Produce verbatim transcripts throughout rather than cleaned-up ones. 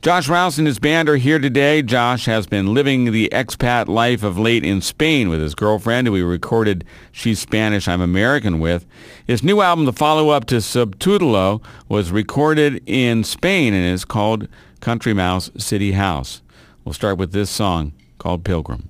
Josh Rouse and his band are here today. Josh has been living the expat life of late in Spain with his girlfriend, who he recorded She's Spanish, I'm American with. His new album, the follow-up to Subtitulo, was recorded in Spain and is called Country Mouse City House. We'll start with this song called Pilgrim.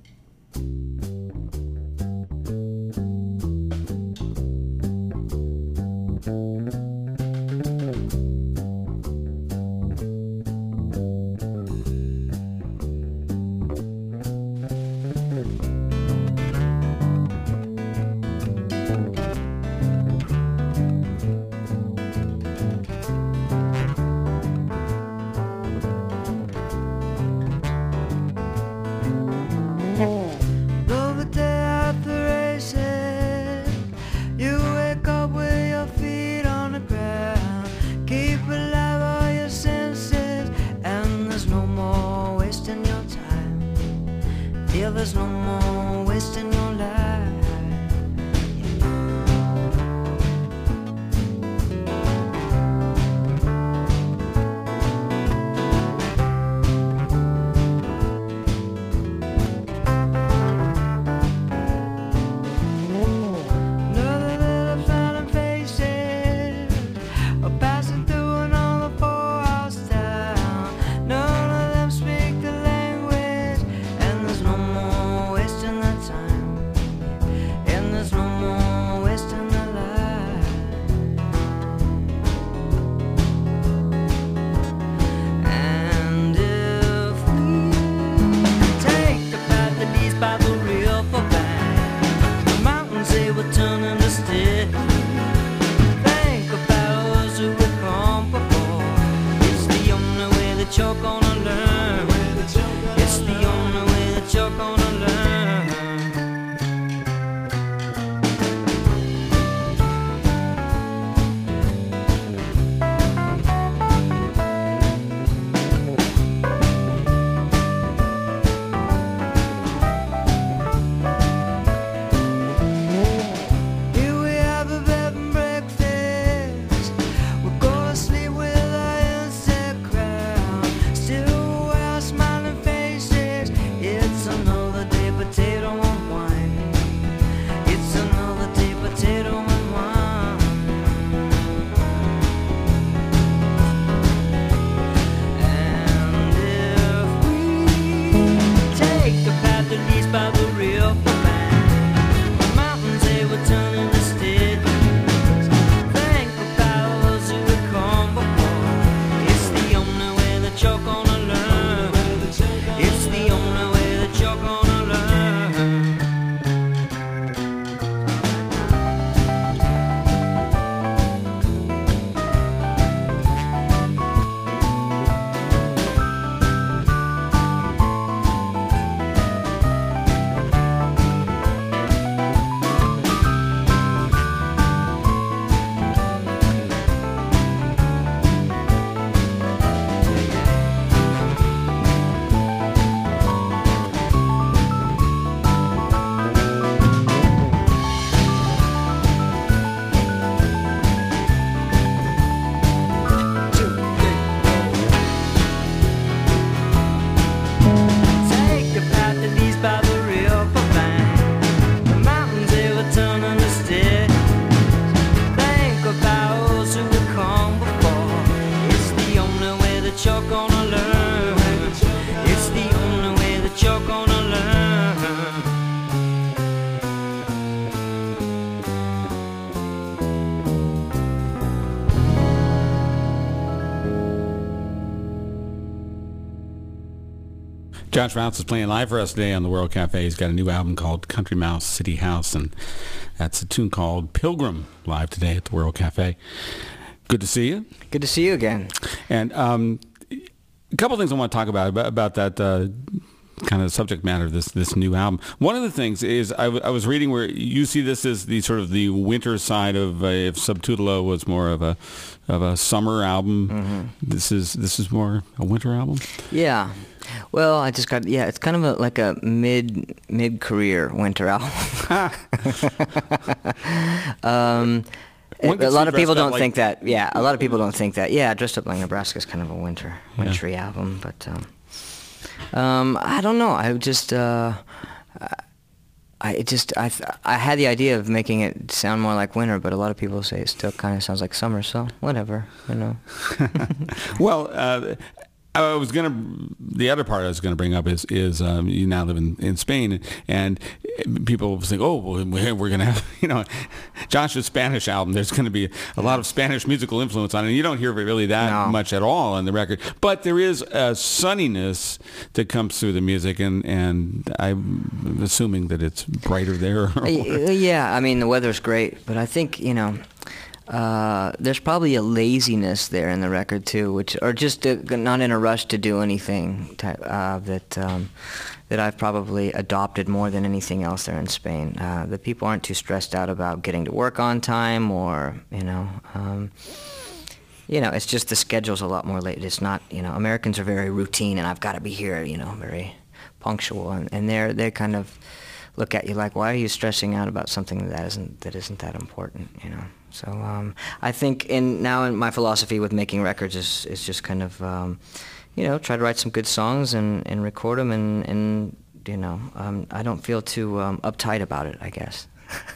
There's no more wasting your life. Another little smiling faces are passing through another poorhouse town. None of them speak the language, and there's no more wasting their time, and there's no more wasting their life. And if we take the path that leads by the river bank, the mountains they will turn into sticks. Think about us who have come before. It's the only way that you're gonna learn. It's the only way that you're gonna learn. Here we have a bed and breakfast. We're gonna sleep with our insect crown. Still wear smiling faces. It's another day, potato and wine. It's another day, potato and wine. And if we take the path that leads by the river bank, the mountains they will turn into sticks. Think about us who have come before. It's the only way that you're gonna learn. It's the only way that you're gonna learn. Take the path that leads by the river bank. The mountains they will turn into sticks. Think about us who have come before. It's the only way that you're gonna learn. It's the only way that you're gonna learn. Josh Rouse is playing live for us today on the World Cafe. He's got a new album called Country Mouse City House, and that's a tune called Pilgrim, live today at the World Cafe. Good to see you. Good to see you again. And um, a couple things I want to talk about, about, about that uh, kind of subject matter of this this new album. One of the things is I, w- I was reading where you see this as the sort of the winter side of uh, if Subtitulo was more of a of a summer album. Mm-hmm. This is this is more a winter album. Yeah. Well, I just got, yeah, it's kind of a, like a mid, mid-career winter album. um, One a could lot see of people Dressed Up don't Like- think that. Yeah, a lot of people don't think that. Yeah, Dressed Up Like Nebraska is kind of a winter, wintry album, but um, um, I don't know. I just, uh, I it just, I, th- I had the idea of making it sound more like winter, but a lot of people say it still kind of sounds like summer. So whatever, you know. Well, uh, I was gonna. The other part I was gonna bring up is is um, you now live in, in Spain, and people think, oh, well, we're, we're gonna have, you know, Josh's Spanish album. There's gonna be a lot of Spanish musical influence on it. And you don't hear really that No. much at all on the record, but there is a sunniness that comes through the music, and and I'm assuming that it's brighter there. Uh, yeah, I mean the weather's great, but I think you know. Uh, there's probably a laziness there in the record too, which or just uh, not in a rush to do anything type, uh, that um, that I've probably adopted more than anything else there in Spain. Uh, the people aren't too stressed out about getting to work on time, or you know, um, you know, it's just the schedule's a lot more late. It's not, you know, Americans are very routine, and I've got to be here, you know, very punctual, and, and they're they kind of look at you like, why are you stressing out about something that isn't that isn't that important, you know? So um, I think in now in my philosophy with making records is is just kind of um, you know, try to write some good songs and, and record them, and, and you know, um, I don't feel too um, uptight about it, I guess.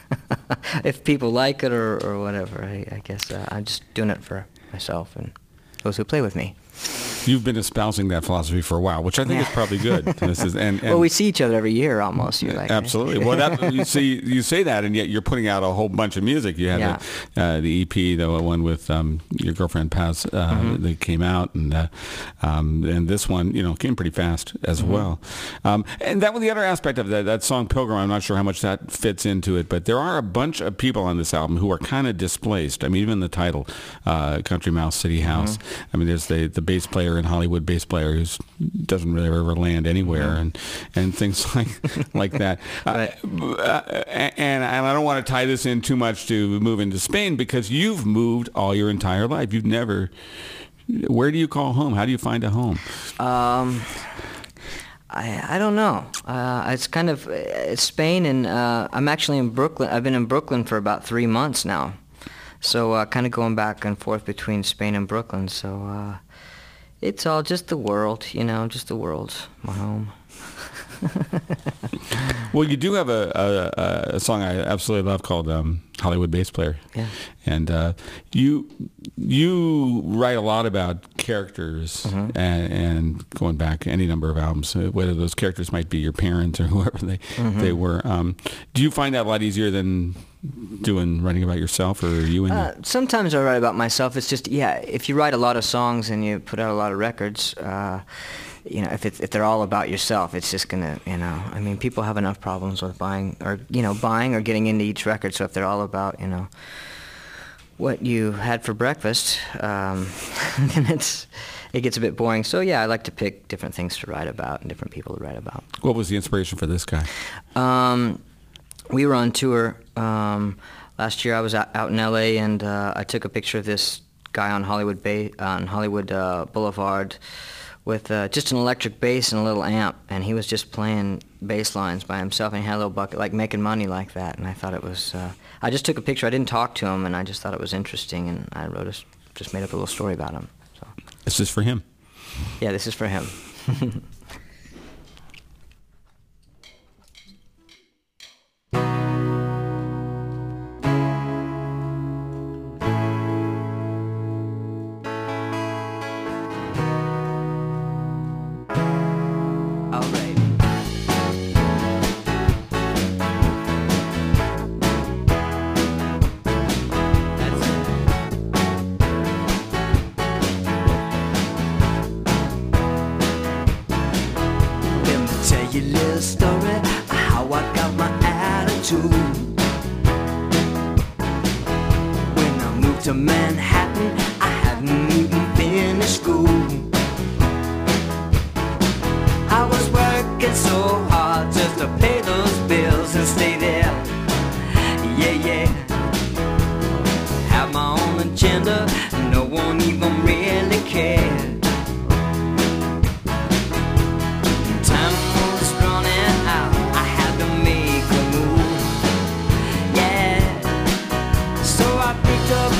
If people like it or, or whatever, I, I guess uh, I'm just doing it for myself and those who play with me. You've been espousing that philosophy for a while, which I think Yeah. is probably good. This is and, and Well, we see each other every year almost. You're like, absolutely. Well, that, you see, you say that, and yet you're putting out a whole bunch of music. You had Yeah. the, uh, the E P, the one with um, your girlfriend Paz, uh, Mm-hmm. that came out, and uh, um, and this one, you know, came pretty fast as Mm-hmm. well. Um, and that was the other aspect of that that song Pilgrim. I'm not sure how much that fits into it, but there are a bunch of people on this album who are kind of displaced. I mean, even the title, uh, Country Mouse City House. Mm-hmm. I mean, there's the the bass player in Hollywood, bass player who doesn't really ever land anywhere, Mm-hmm. and and things like like that. Right. Uh, uh, and, and I don't want to tie this in too much to moving to Spain, because you've moved all your entire life. You've never. Where do you call home? How do you find a home? Um, I I don't know. Uh, it's kind of it's Spain, and uh, I'm actually in Brooklyn. I've been in Brooklyn for about three months now, so uh, kind of going back and forth between Spain and Brooklyn. So uh, it's all just the world, you know, just the world's my home. Well, you do have a, a, a song I absolutely love called um, Hollywood Bass Player. Yeah. And uh, you you write a lot about characters, Mm-hmm. and, and going back any number of albums, uh, whether those characters might be your parents or whoever they Mm-hmm. they were. Um, do you find that a lot easier than doing writing about yourself, or are you in? Uh, sometimes I write about myself. It's just, yeah, if you write a lot of songs and you put out a lot of records, uh, you know, if it's, if they're all about yourself, it's just gonna, you know, I mean, people have enough problems with buying or, you know, buying or getting into each record. So if they're all about, you know, what you had for breakfast, um, then it's, it gets a bit boring. So yeah, I like to pick different things to write about and different people to write about. What was the inspiration for this guy? Um, we were on tour um, last year. I was out, out in L A, and uh, I took a picture of this guy on Hollywood Bay, on Hollywood uh, Boulevard with uh, just an electric bass and a little amp, and he was just playing bass lines by himself, and he had a little bucket, like making money like that. And I thought it was. Uh, I just took a picture. I didn't talk to him, and I just thought it was interesting, and I wrote a, just made up a little story about him. So This is for him. yeah, this is for him. Alright. That's it. Let me tell you a little story of how I got my attitude. When I moved to Manhattan, I hadn't even finished school. I was working so hard just to pay those bills and stay there. Yeah, yeah. Have my own agenda, no one even really cared. Time was running out, I had to make a move. Yeah. So I picked up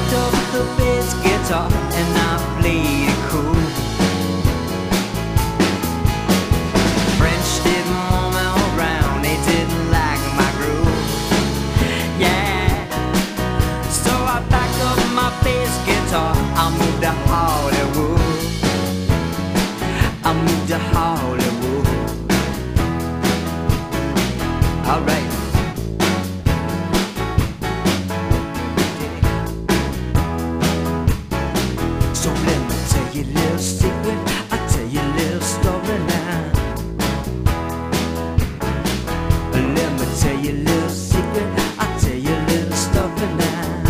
picked up the bass guitar and I played it cool. French didn't want me around, they didn't like my groove. Yeah, so I packed up my bass guitar, I moved to Hollywood. I moved to Hollywood. All right. So let me tell you a little secret, I'll tell you a little story now. Let me tell you a little secret, I'll tell you a little story now.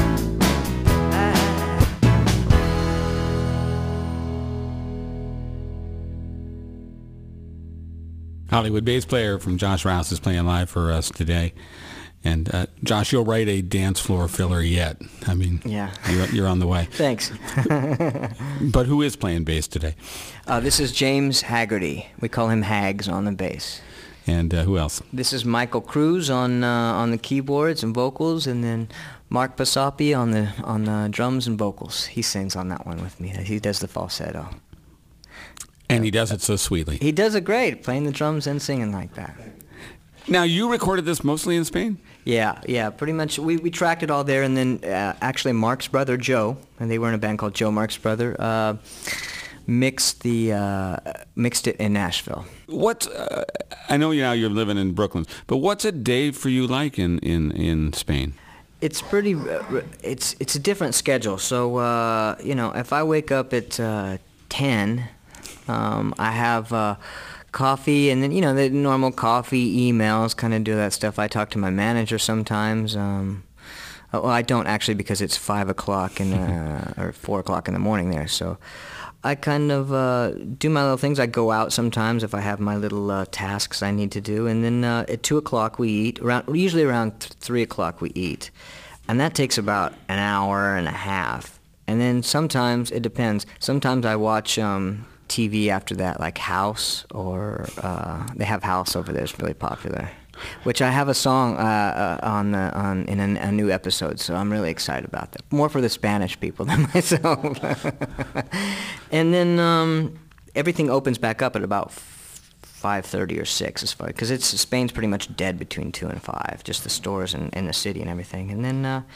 Hollywood bass player from Josh Rouse is playing live for us today. And uh, Josh, you'll write a dance floor filler yet. I mean, Yeah. you're, you're on the way. Thanks. But who is playing bass today? Uh, this is James Haggerty. We call him Hags on the bass. And uh, who else? This is Michael Cruz on uh, on the keyboards and vocals, and then Mark Pasapi on the on the drums and vocals. He sings on that one with me. He does the falsetto. And he does it so sweetly. He does it great, playing the drums and singing like that. Now, you recorded this mostly in Spain? Yeah, yeah, pretty much. We, we tracked it all there, and then uh, actually Mark's brother, Joe, and they were in a band called Joe Mark's Brother, uh, mixed the uh, mixed it in Nashville. What's, uh, I know you now you're living in Brooklyn, but what's a day for you like in, in, in Spain? It's pretty, uh, it's it's a different schedule. So, uh, you know, if I wake up at uh, ten, um, I have... Uh, coffee, and then, you know, the normal coffee, emails, kind of do that stuff. I talk to my manager sometimes. Um, well, I don't actually, because it's five o'clock in, uh, or four o'clock in the morning there. So I kind of uh, do my little things. I go out sometimes if I have my little uh, tasks I need to do. And then uh, at two o'clock we eat. Around usually around th- three o'clock we eat, and that takes about an hour and a half. And then sometimes it depends. Sometimes I watch Um, T V after that, like House, or uh, they have House over there. It's really popular. Which I have a song uh, uh, on the, on in a, a new episode, so I'm really excited about that. More for the Spanish people than myself. And then um, everything opens back up at about five thirty or six, as far because it's Spain's pretty much dead between two and five, just the stores and, and the city and everything. And then. Uh,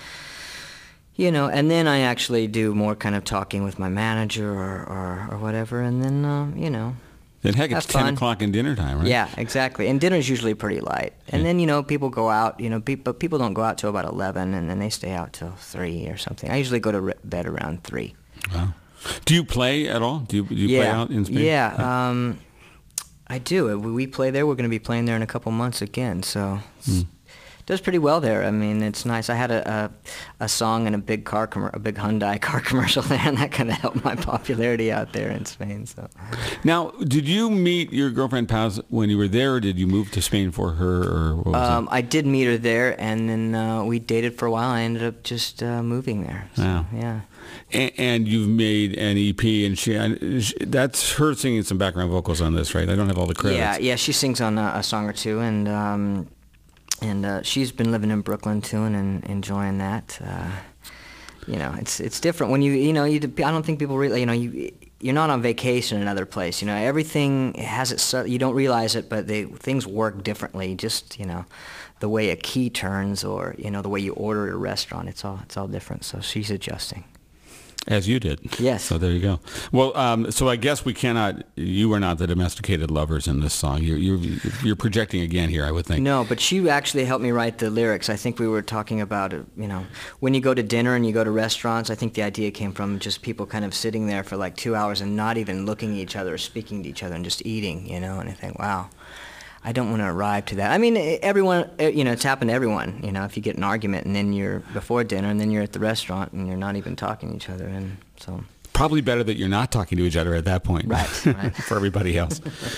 You know, and then I actually do more kind of talking with my manager or, or, or whatever, and then, uh, you know, Then heck, it's have ten fun. o'clock in dinner time, right? Yeah, exactly. And dinner's usually pretty light. And Yeah. then, you know, people go out, you know, pe- but people don't go out till about eleven, and then they stay out till three or something. I usually go to re- bed around three. Wow. Do you play at all? Do you, do you yeah. play out in Spain? Yeah, um, I do. We we play there. We're going to be playing there in a couple months again, so... Mm. Does pretty well there. I mean, it's nice. I had a a, a song in a big car commer- a big Hyundai car commercial there, and that kind of helped my popularity out there in Spain. So, Now, did you meet your girlfriend Paz when you were there, or did you move to Spain for her, or what was um, I did meet her there, and then uh, we dated for a while. I ended up just uh, moving there. So, Wow. Yeah. it? And, and you've made an E P, and she, she that's her singing some background vocals on this, right? I don't have all the credits. Yeah, yeah. She sings on a, a song or two, and um, and uh, she's been living in Brooklyn too, and, and enjoying that. Uh, you know, it's it's different when you you know you. I don't think people really you know you. You're not on vacation in another place. You know, everything has its. So, you don't realize it, but they things work differently. Just you know, the way a key turns, or you know, the way you order at a restaurant. It's all it's all different. So she's adjusting. As you did. Yes. So there you go. Well, um, so I guess we cannot. You are not the domesticated lovers in this song. You're you're you're projecting again here, I would think. No, but she actually helped me write the lyrics. I think we were talking about it, you know, when you go to dinner and you go to restaurants, I think the idea came from just people kind of sitting there for like two hours and not even looking at each other or speaking to each other and just eating, you know, and I think, wow, I don't want to arrive to that. I mean, everyone, you know, it's happened to everyone, you know, if you get an argument and then you're before dinner and then you're at the restaurant and you're not even talking to each other, and so... Probably better that you're not talking to each other at that point. Right, right. For everybody else.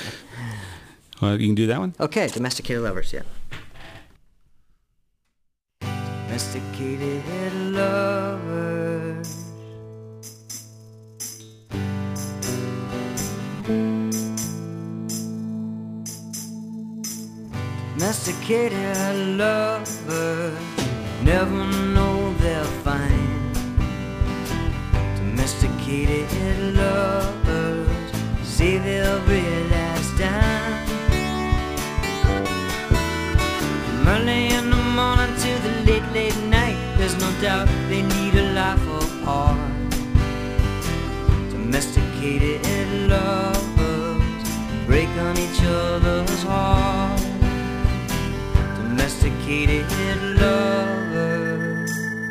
Well, you can do that one? Okay, domesticated lovers, yeah. Domesticated lovers. Domesticated lovers never know they're fine Domesticated lovers save every last dime. From early in the morning to the late, late night, there's no doubt they need a life apart. Domesticated lovers break on each other's heart. Domesticated lovers.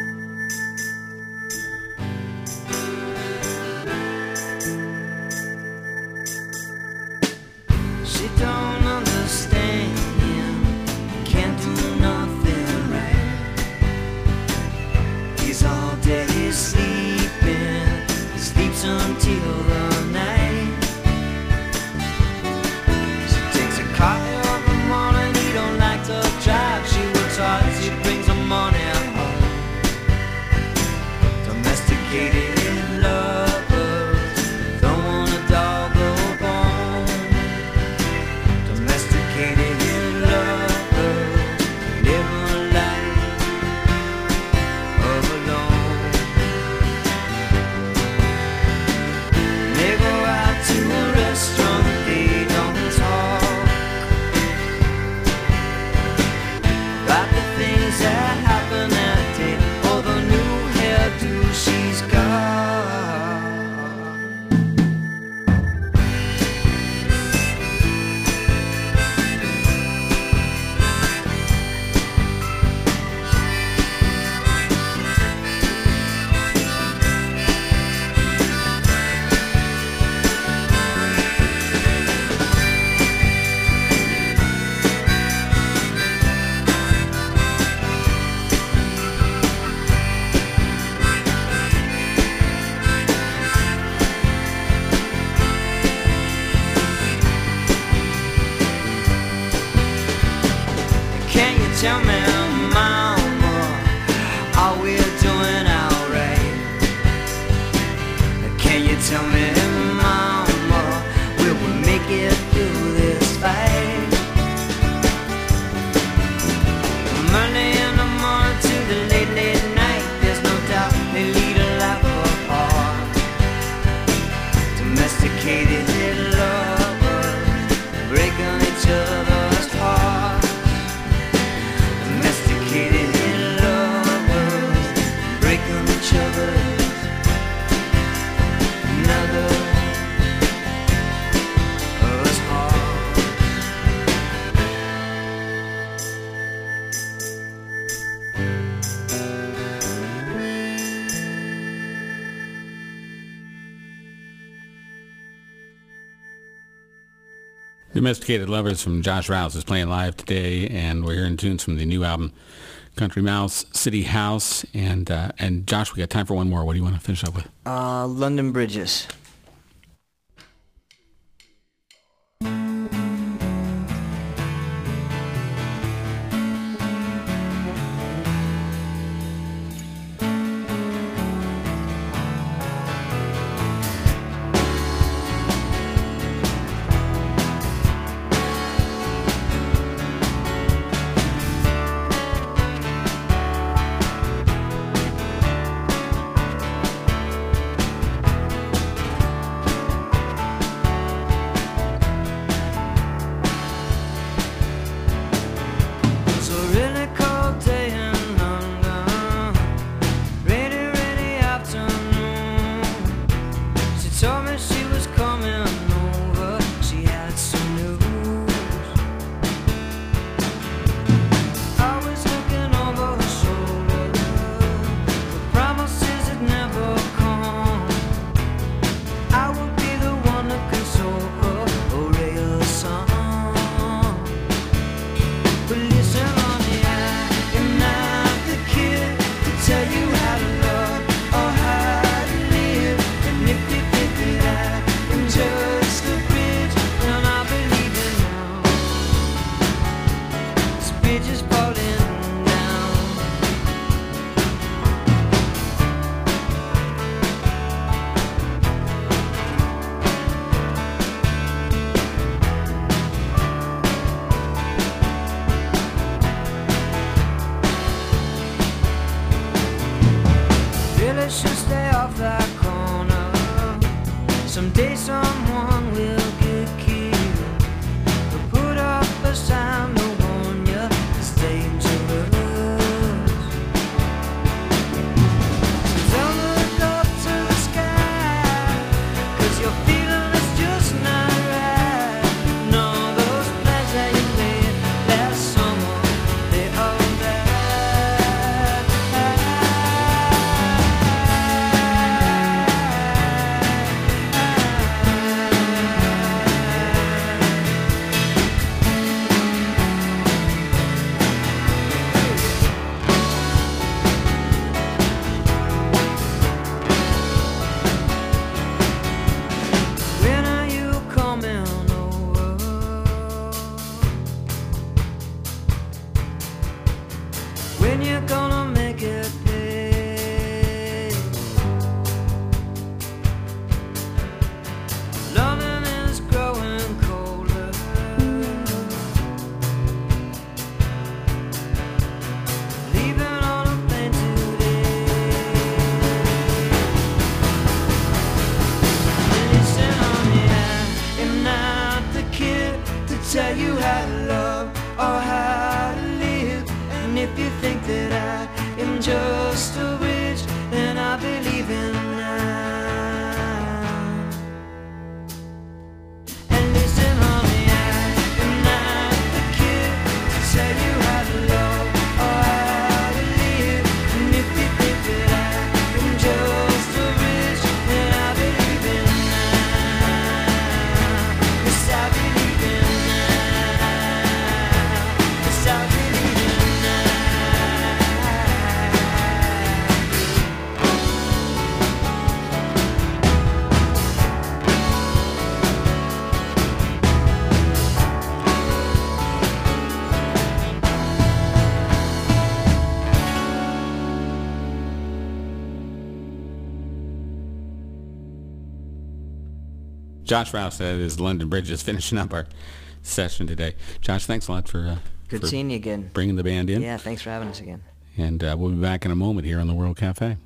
She don't understand him, can't do nothing right. He's all day sleeping, sleeps until the night. She takes a coffee every morning, he don't like to drive. She works hard, she brings the money home. Domesticated lovers don't want a dog or bone. Domesticated lovers live a life of alone. They go out to a restaurant, they don't talk about the things that happen that day or the new hairdo she's got. Can you tell me, mama, are we doing alright? Can you tell me, mama, will we make it through this fight? From early in the morning to the late, late night, there's no doubt they lead a life apart. Domesticated lovers break on each other's hearts. Domesticated lovers break on each other's another other's hearts. Domesticated Lovers from Josh Rouse is playing live today, and we're hearing tunes from the new album, Country Mouse, City House. And uh, and Josh, we got time for one more. What do you want to finish up with? Uh, London Bridges. It's a really cold day in London, rainy, rainy afternoon. She told me she was coming over, she had some news. I was looking over her shoulder, the promises had never come. I would be the one to console her, or ray her sun. But listen, honey, I am not the kid to tell you how to love or how to live. And if you think that I am just a bridge, then I believe it now. This bridge is falling down. Really should stay off that corner. Someday someone will get killed. They'll put up a sign to warn you to stay dangerous. Don't look up to the sky, 'cause your feeling is just not right. No, those plans that you made last summer, they all died. When are you coming over? When you gonna make it pay? Loving is growing colder. Leaving on a plane today. And he said, honey, I am not the kid to tell you how to love or how to live. And if you think that I am just a witch, then I believe in now. And listen, honey, I am not the kid to tell you how to love or how to live. And if you think that I am just a witch, then I believe in now. Yes, I believe in now. Yes, I believe in now. Josh Rouse at his London Bridge is finishing up our session today. Josh, thanks a lot for, uh, Good for seeing you again. bringing the band in. Yeah, thanks for having us again. And uh, we'll be back in a moment here on the World Cafe.